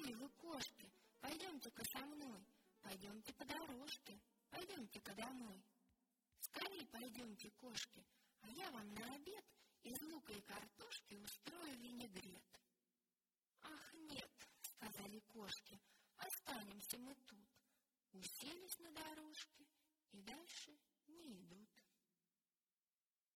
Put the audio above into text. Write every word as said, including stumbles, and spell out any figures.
Ой, вы, кошки, пойдемте-ка со мной, пойдемте по дорожке, пойдемте-ка домой. Скорей пойдемте, кошки, а я вам на обед из лука и картошки устрою винегрет. Ах, нет, сказали кошки, останемся мы тут. Уселись на дорожке и дальше